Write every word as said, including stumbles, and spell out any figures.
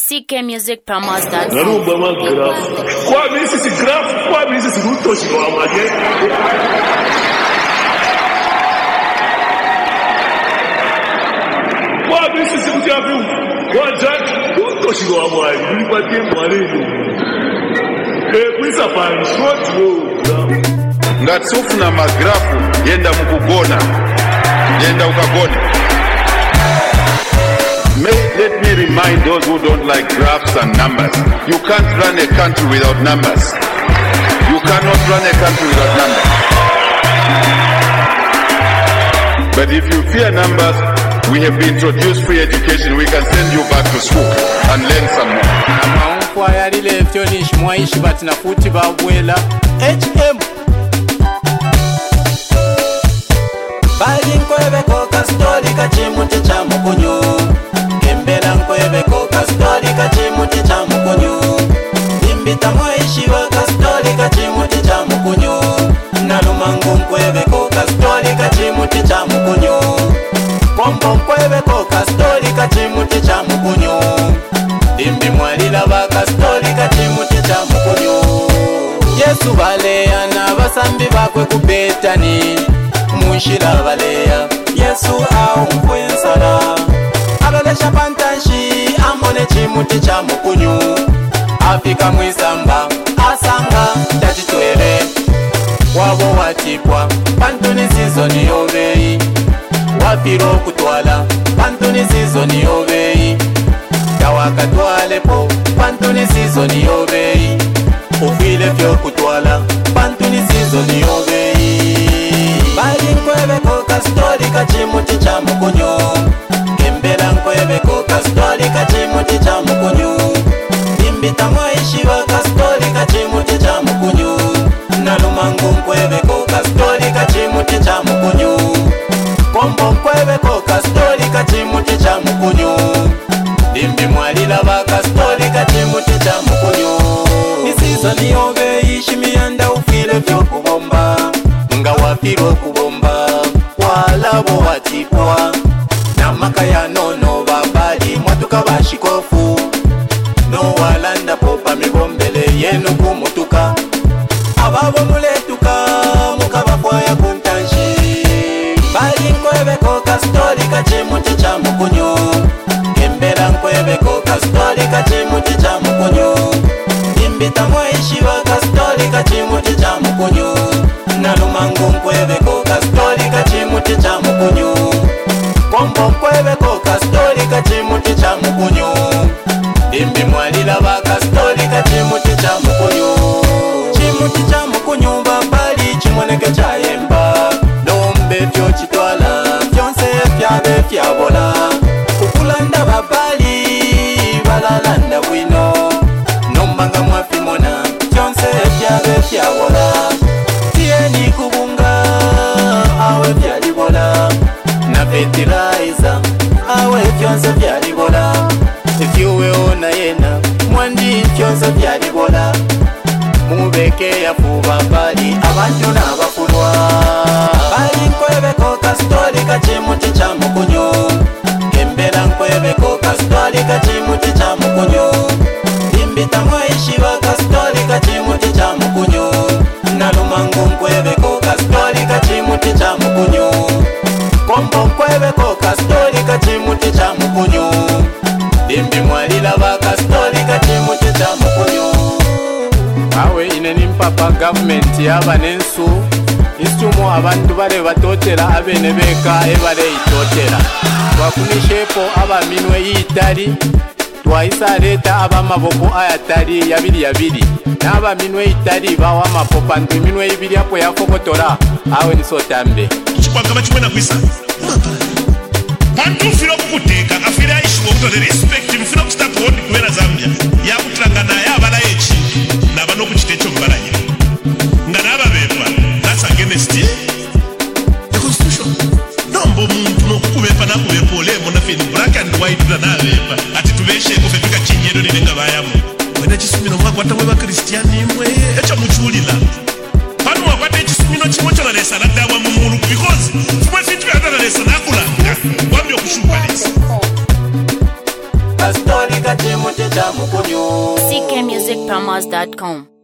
C K Music Promos dot com. Narumba magraph. Kwa misi si graph, kwa misi si rutoshi wa maje. Kwa misi si mjabu. Kwa judge, rutoshi wa maje. Nilipatie mwalimu. Eh, kwisa fine short road. Ngatsufu na magrafu yenda mkugona. Yenda ukagona. May, let me remind those who don't like graphs and numbers. You can't run a country without numbers. You cannot run a country without numbers. But if you fear numbers, we have introduced free education. We can send you back to school and learn some more. Amaungu ayalile fyonishi mwaishi batina futi babwela H M Bali nkwebe koka stori kachimuti cha mukunyu Kembela nkwebe koka stori kachimuti cha mukunyu Nimbita mwaishi waka stori kachimuti cha mukunyu Nalumangu nkwebe koka stori kachimuti cha mukunyu Kombo nkwebe koka stori kachimuti cha mukunyu Dimbi mwalila baka stori kachimuti cha mukunyu Yesu baleya na basambi bakwe kubetani Munshira baleya Yesu au mkwensala Alolesha pantanshi amone chimuti cha mukunyu Afika mwisamba asanga tachitwele Wabo watipwa pantuni sizoni ovei Wafiro kutwala pantuni sizoni ovei Tawakatwalepo pantuni sizoni ovei Ufile fyo kutwala pantuni sizoni ovei Bali nkwebe koka stori kachimuti cha mukunyu Kembela nkwebe koka stori kachimuti cha mukunyu Nimbita mwaishi waka stori kachimuti cha mukunyu Nalumangu nkwebe koka stori kachimuti cha mukunyu Kombo nkwebe koka stori kachimuti cha mukunyu Dimbi mwalila waka stori kachimuti cha mukunyu Nisizo niyobe ishi miyanda ufile vyo kubomba Nga wafiro kubomba Walabo watipwa Na makaya nono babali Mwatuka bashikofu No walanda popa mibombele yenu kumutuka Ababo muletuka Mukabafwaya kuntanshi Bali nkwebe koka stori kachimuti cha mukunyu Kembela nkwebe koka stori kachimuti cha mukunyu Nimbita mwaishi waka stori kachimuti cha mukunyu Nalumangu nkwebe koka stori kachimuti cha mukunyu Kombo nkwebe koka stori kachimuti cha mukunyu Dimbi mwalila baka stori kachimuti cha mukunyu Chimuti cha mukunyu babali chimoneke cha yemba Nombe fyo chitwala Fyonse fyabe fyabola Kukulanda babali Balalanda wino Nombanga mwafimona Fyonse fyabe fyabola Tieni kubunga Awe fyalibola Na fertilizer Awe fyonse fyalibola Ifyuwe ona yena Mwandi fyonse fyalibola Mubeke ya fuba bali Abantu na bafulwa Bali nkwebe koka stori kachimuti cha mukunyu Kembela nkwebe koka stori kachimuti cha mukunyu Nimbita mwaishi waka stori kachimuti cha mukunyu Nalumangu nkwebe koka stori kachimuti cha mukunyu Kombo nkwebe koka stori kachimuti cha mukunyu Dimbi mwalila baka stori kachimuti cha mukunyu Awe ineni mpapa government yaba nensu Isumo abantu bale batotera abene beka ebale itotera Twakunishepo aba minwe yitali Twaisa leta aba maboko ayatali yabili yabili Naba minwe itali bawa mapopa ntu minwe ibili hapo yafokotora Awe nisotambe Chikwagaba chimwena kwisa Pantu ufilo kukuteka Afira ishiwa kutoze respect Mufilo kustatu hondi kuwena Zambia Ya kutrangana ya bala echi Na bano kuchitecho mbala ya Ngana aba bepa That's against the The constitution Nombo muntu no kubepa na kubepa ole Mona fini black and white na na bepa Ati tubeshe kufetuka chinyedo ni nenga bayamu Wena chisumino mwaka wata weba kristiani mwe Echa mchulila Panu wakwate chisumino chimocho na lesa na dawa mumuru Because Fumwe fitu ya na lesa na kulanga Wambio kushupa lesa Pastori kachimuti kya mukunyu C K music promos dot com.